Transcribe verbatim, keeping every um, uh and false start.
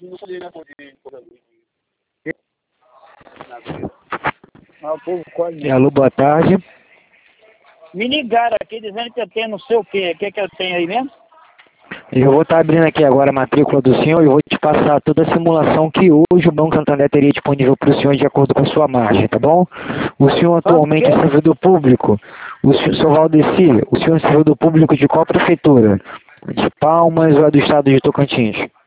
Alô, boa tarde. Me ligaram aqui dizendo que eu tenho não sei o que. O que que eu tenho aí mesmo? Eu vou estar abrindo aqui agora a matrícula do senhor e vou te passar toda a simulação que hoje o Banco Santander teria disponível para o senhor de acordo com a sua margem, tá bom? O senhor atualmente é servidor público. O senhor, senhor Valdeci, o senhor é servidor público de qual prefeitura? De Palmas ou é do estado de Tocantins?